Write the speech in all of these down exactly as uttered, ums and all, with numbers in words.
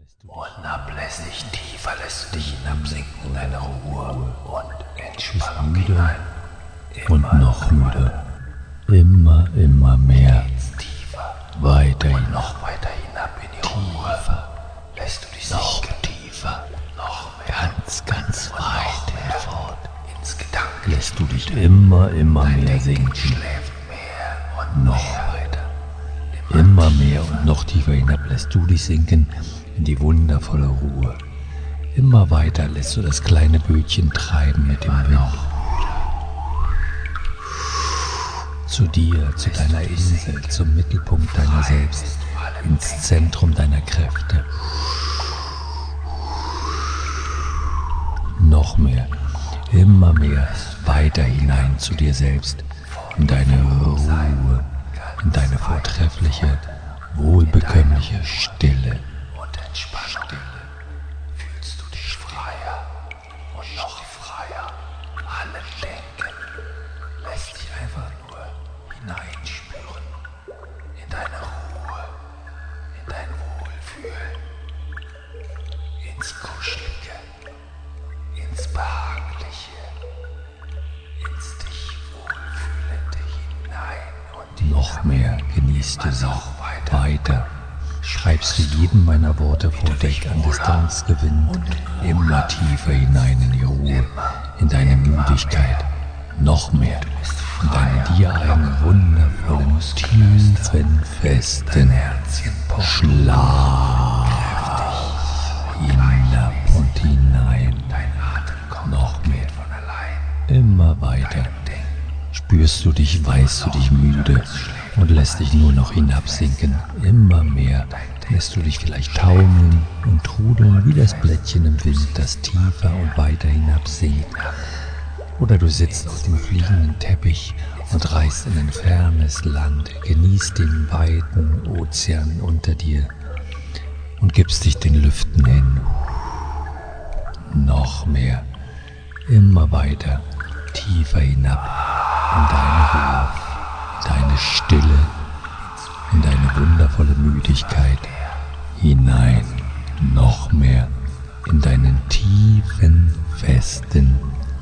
Unablässig tiefer lässt du dich hinabsinken in deine Ruhe und Entspannung hinein. Und noch müder. Immer, immer mehr. Tiefer. Weiter Und hinab. noch weiter hinab in die Ruhe. Lässt du dich Noch sinken. tiefer. Noch mehr. Ganz, ganz Und weit noch mehr. fort. Ins Gedanken. Lässt du dich immer, immer Dein mehr Denken sinken. schläft mehr und Noch mehr. weiter. Immer mehr und noch tiefer hinab lässt du dich sinken in die wundervolle Ruhe. Immer weiter lässt du das kleine Bötchen treiben mit dem Wind. Zu dir, zu deiner Insel, zum Mittelpunkt deiner selbst, ins Zentrum deiner Kräfte. Noch mehr, immer mehr, weiter hinein zu dir selbst, in deine Ruhe, in deine vortreffliche, wohlbekömmliche Stille. Und Entspannung. Fühlst du dich freier und noch freier. Alle Denken lässt dich einfach nur hineinspüren in deine Ruhe, in dein Wohlfühlen, ins Kuschelige, ins Behagliche, ins dich Wohlfühlende hinein und Noch mehr genießt du sie. noch weiter. Weiter schreibst du jedem meiner Worte vorweg an Distanz gewinnend, immer tiefer hinein in die Ruhe, in deine Müdigkeit, noch mehr, in deine dir eigenen wundervollen, tiefen, festen Schlaf, hinab und hinein, Dein Atem kommt noch mehr, von allein. immer weiter. Spürst du dich, weißt du dich müde und lässt dich nur noch hinabsinken. Immer mehr lässt du dich vielleicht taumeln und trudeln wie das Blättchen im Wind, das tiefer und weiter hinabsinkt. Oder du sitzt auf dem fliegenden Teppich und reist in ein fernes Land, genießt den weiten Ozean unter dir und gibst dich den Lüften hin. Noch mehr, immer weiter, tiefer hinab in deine Ruhe, deine Stille, in deine wundervolle Müdigkeit, hinein, noch mehr in deinen tiefen, festen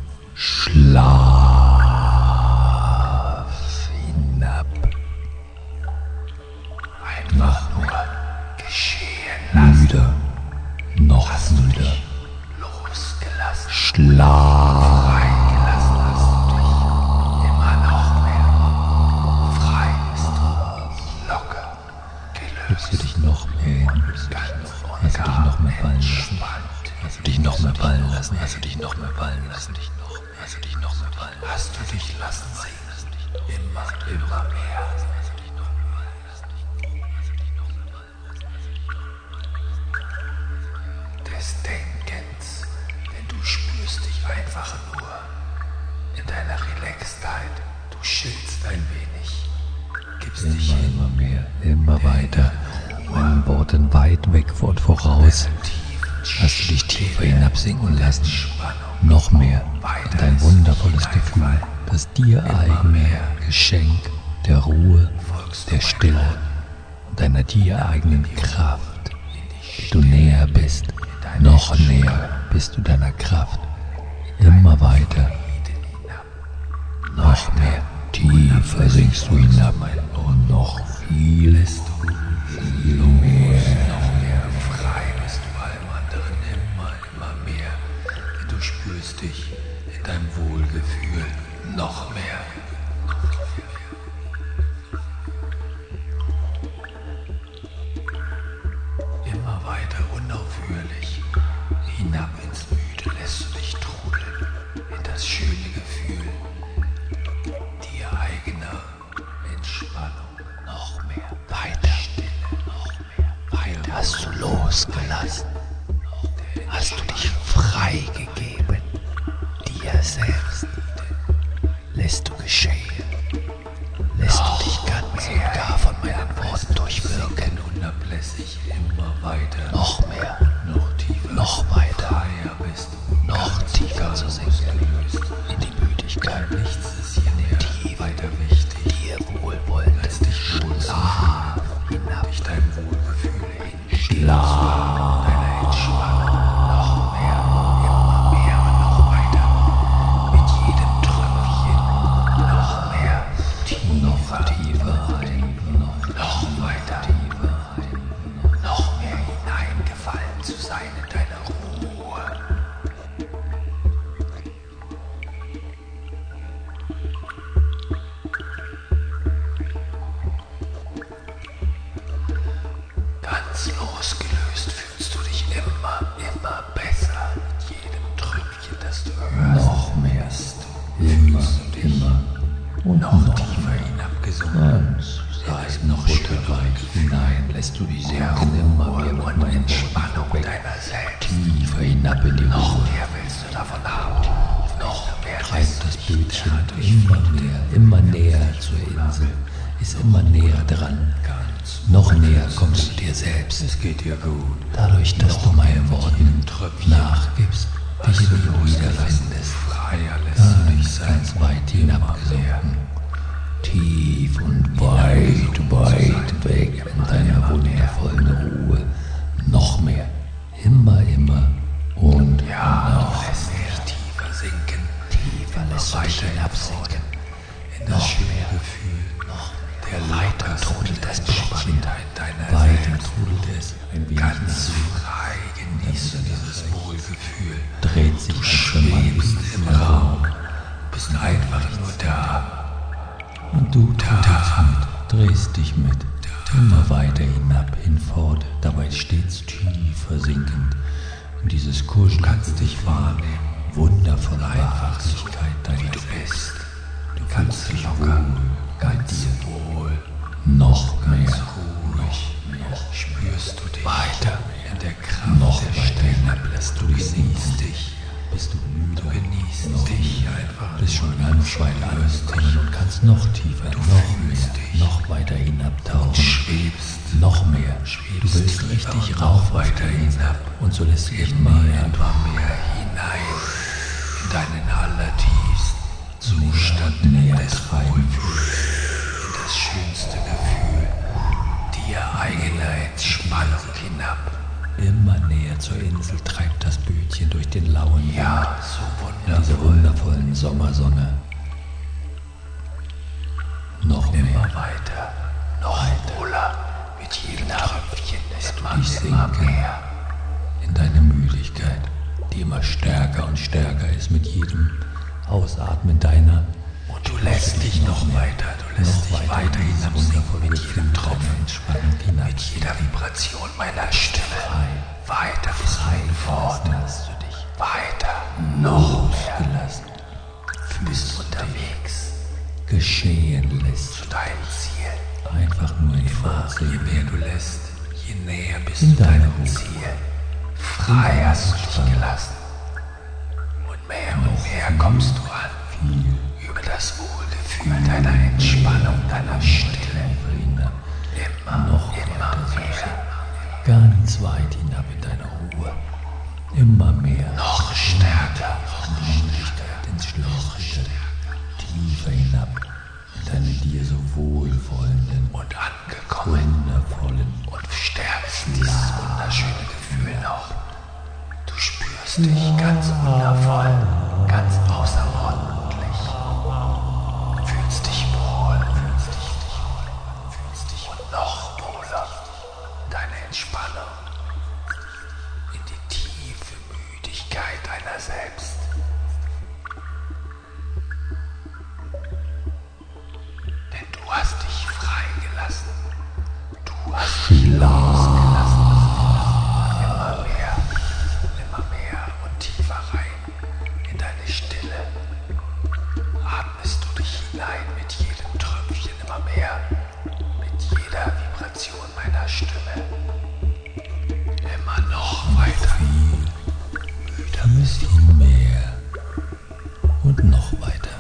Schlaf hinab. Einfach nur geschehen lassen. Müder, noch müder, Losgelassen. Schlaf. Freigelassen hast du dich. Immer noch mehr. Frei bist du. Locker. Gibst du dich noch mehr hin? Hast du dich noch mehr fallen lassen? Hast du dich noch mehr fallen lassen? Hast du dich noch mehr fallen lassen? Hast du dich noch mehr fallen lassen? Hast du dich lassen singen. Immer, immer mehr. Des Denkens. Denn du spürst dich einfach nur in deiner Relaxedheit. Du chillst ein wenig. Gibst dich Immer, hin. immer mehr, immer weiter. Meinen Worten weit weg und voraus. Hast du dich tiefer hinabsinken lassen? Noch mehr in dein wundervolles Gefühl, das dir eigene Geschenk der Ruhe, der Stille und deiner dir eigenen Kraft. Du näher bist, noch näher bist du deiner Kraft. Immer weiter, noch mehr, tiefer sinkst du hinab und noch viel, viel mehr. Frei bist du allem anderen immer, immer mehr. Denn du spürst dich in deinem Wohlgefühl noch mehr. Immer weiter unaufhörlich hinab ins Müde lässt du dich trudeln in das schöne Gefühl dir eigener Entspannung. Noch mehr, weiter, Stille, noch mehr, weiter. Hast du losgelassen? Hast du dich freigegeben? Dir selbst? Lässt du geschehen? Lässt du dich ganz und gar von meinen Worten durchwirken? Unablässig immer weiter. Noch mehr, Noch tiefer. noch weiter, Freier bist du. noch tiefer zu sinken in die Müdigkeit. Nichts ist hier mehr weiter wichtig. Dir wohlwollend Als dich wohl Schlaf hinab, dich deinem Wohlgefühl hin. Schlaf. lässt du dich sinken, immer mehr mit meinen Entspannung deiner selbst. Tiefer hinab in die Ruhe. Noch mehr willst du davon haben. Noch mehr Treibt das Bötchen immer mehr, immer näher zur Insel, ist immer näher dran. Noch näher kommst du dir selbst. Es geht dir gut. Dadurch, dass du meinen Worten nachgibst, dich in mir wiederfindest. Ganz, ganz weit hinabgesunken. Tief und weit, weit weg in deiner wundervollen Ruhe. Noch mehr, immer, immer und Ja, noch du lässt dich tiefer sinken. tiefer lässt du dich hinabsinken. In das schöne Gefühl. Noch der Leiter trudelt das Bäckchen in deiner Weiter Selbst. trudelt es ein wenig Ganz nach. frei genießt du dieses Wohlgefühl. Dreht sich Du ein Schimmer schwebst im Raum, bist einfach nur da. und du trudelst mit, drehst dich mit, immer weiter hinab, hinfort, dabei stets tiefer sinkend in dieses Kuscheln. Du kannst dich wahrnehmen, wundervolle einfach so, Wahrhaftigkeit deiner wie du selbst. bist. Du Ganz fühlst dich locker, wohl bei ganz dir. wohl, Noch mehr, ganz ruhig. Spürst du dich weiter, in der Kraft noch der weiter Stille. hinab lässt du Du dich sinken. genießt dich. Bist du müde? Du genießt noch dich müde. einfach. Bist schon ganz weit angekommen und kannst noch tiefer, noch mehr, dich. noch weiter hinabtauchen. Schwebst. Noch mehr. Du Schwebst willst tiefer richtig und rauf noch weiter auf die Insel. hinab. Und so lässt du dich Immer, näher immer mehr hinein in deinen allertiefsten Zustand näher des treiben. Wohlfühls, in das schönste Gefühl, dir eigene Entspannung hinab. Immer näher zur Insel treibt das Bötchen durch den lauen Wind. Ja, so In dieser wundervoll. wundervollen Sommersonne. Noch Immer mehr. weiter, noch wohler, mit jedem Tröpfchen immer, dich immer sinken. mehr. In deine Müdigkeit, die immer stärker und stärker ist mit jedem Ausatmen deiner. Und du lässt dich noch weiter, du lässt dich weiter hinabsinken mit jedem Tropfen, Entspannung hinab. mit jeder Vibration meiner Stimme. Frei, Weiter bis fort, lässt du dich. weiter, noch mehr. Losgelassen. Du bist unterwegs Geschehen lässt. zu deinem Ziel. Einfach nur in Je Fortsehen. mehr du lässt, je näher bist In du deiner deinem Ruhe. Ziel. Frei hast du dich gelassen. Und mehr und mehr kommst du an. Viel Über das Wohlgefühl deiner Entspannung, deiner Stille. hinab. Immer, Noch immer weiter mehr. Ganz weit hinab in deine Ruhe. Immer mehr. Noch stärker. In die Müdigkeit, ins Schlafrichtel. Tiefer hinab in deine dir so wohlwollenden, Und angekommen. wundervollen. Und stärkst dieses wunderschöne Gefühl noch. Du spürst dich ganz wundervoll, ganz außerordentlich. Fühlst dich wohl, fühlst dich wohl, fühlst dich und noch wohler. Deine Entspannung in die tiefe Müdigkeit deiner selbst. Denn du hast dich freigelassen. Du hast dich losgelassen. Immer mehr, immer mehr und tiefer rein in deine Stille. Atmest du dich hinein mit jedem Tröpfchen immer mehr, mit jeder Vibration meiner Stimme. Immer noch weiter. Müder bist du. Mehr. Und noch weiter.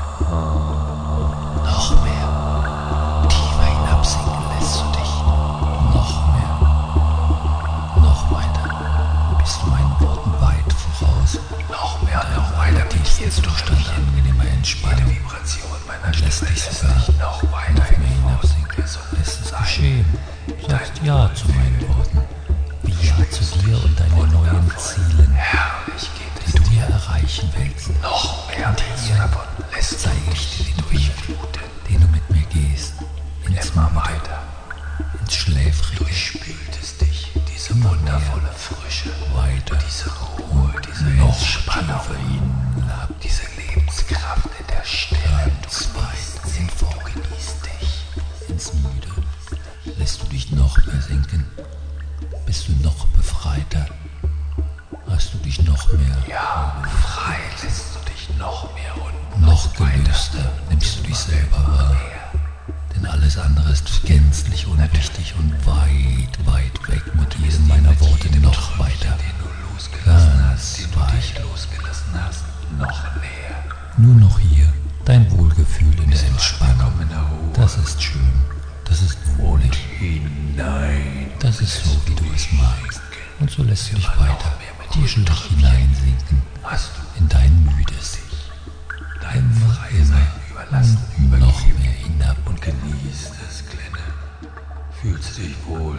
Noch mehr. Tiefer hinabsinken lässt du dich. Noch mehr. Noch weiter. Bist du meinen Worten weit voraus. Noch mehr und noch weiter mit jedem Zustand Tröpfchen. angenehmer Jede Entspannung. Vibration meiner Lässt Stimme dich lässt sogar dich noch weiter noch mehr hinabsinken. hinabsinken. So Lässt es sein. geschehen. Du sagst Ja zu meinen Worten. Wie Ja zu dir und deinen neuen Zielen, Herrlich geht es die du dir. erreichen willst. Noch mehr willst du davon. Lässt Zeige du ich dich dir den durchfluten. den du mit mir gehst. Ins Immer Müde, weiter. ins Schläfrige, Durchspült es dich. Diese Immer wundervolle Frische. weiter, Diese Ruhe, diese noch Entspannung. tiefer hinab. Diese Lebenskraft in der Stille. Ganz weit Du genießt dich. ins Müde. Lässt du dich noch mehr sinken? Bist du noch befreiter? Hast du dich noch mehr, Ja, frei lässt du dich noch mehr und noch gelöster? Nimmst du dich selber wahr? Denn alles Alles andere ist gänzlich unwichtig und weit, weit weg mit jedem meiner Worte noch weiter. Den du losgelassen hast, den du weit. dich losgelassen hast, noch näher. Nur noch hier, dein Wohlgefühl in der Entspannung. In der Ruhe. Das ist schön, das ist wohlig, Hinein. das ist so, wie du es magst. Und so lässt du dich Immer noch weiter mehr mit kuschelig jedem hineinsinken Hast du in dein müdes, dein immer, freies Sein überlassen, immer noch übergeben mehr hinab und genießt es, Kleine. Fühlst dich wohl.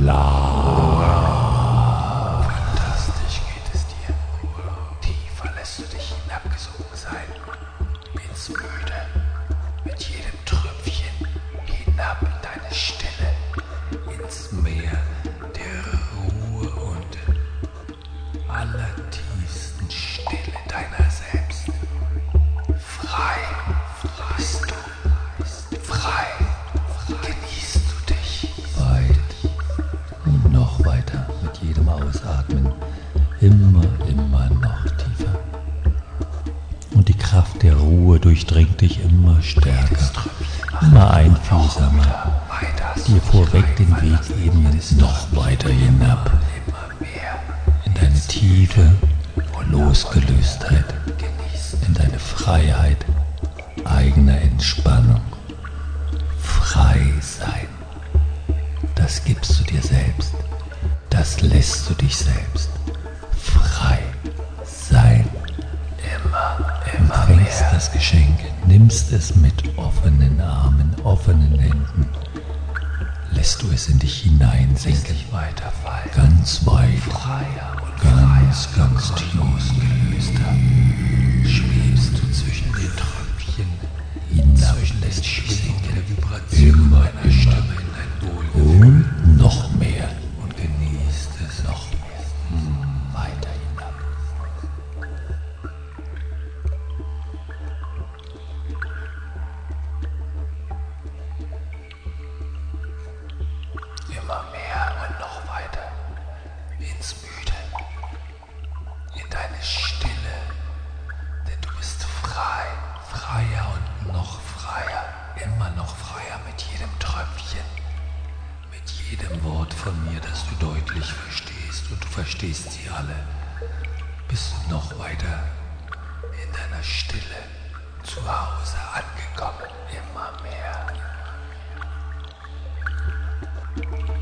Fantastisch geht es dir. Tiefer lässt du dich hinabgesogen sein. Ins Müde. Mit jedem Tröpfchen hinab in deine Stille. Ins Meer der Ruhe und allertiefsten Stille deiner selbst. Frei bist du. Frei genießt du dich. weit und noch weiter mit jedem Ausatmen, immer, immer noch tiefer. Und die Kraft der Ruhe durchdringt dich immer stärker, immer einfühlsamer, dir vorweg den Weg ebnend noch weiter hinab, in deine tiefe Losgelöstheit, in deine Freiheit eigener Entspannung. Frei sein, das gibst du dir selbst, das lässt du dich selbst. Frei sein. Immer, immer Empfängst mehr. das Geschenk, nimmst es mit offenen Armen, offenen Händen, lässt du es in dich hineinsinken, Dich weiterfallen. ganz weit, Freier und ganz, freier, ganz tief. losgelöster. Schwebst du zwischen den Tröpfchen, Hinab zwischen den lässt dich Schwingungen sinken, der Vibration immer, deiner immer. Stimme in dein Wohlgefühl und noch mehr, und genießt es noch mehr, weiter hinab. immer mehr und noch weiter ins Müde, in deine Stille, denn du bist frei, freier und noch freier, immer noch freier mit jedem Tröpfchen, mit jedem Wort von mir, das du deutlich verstehst und du verstehst sie alle, bist du noch weiter in deiner Stille zu Hause angekommen, immer mehr.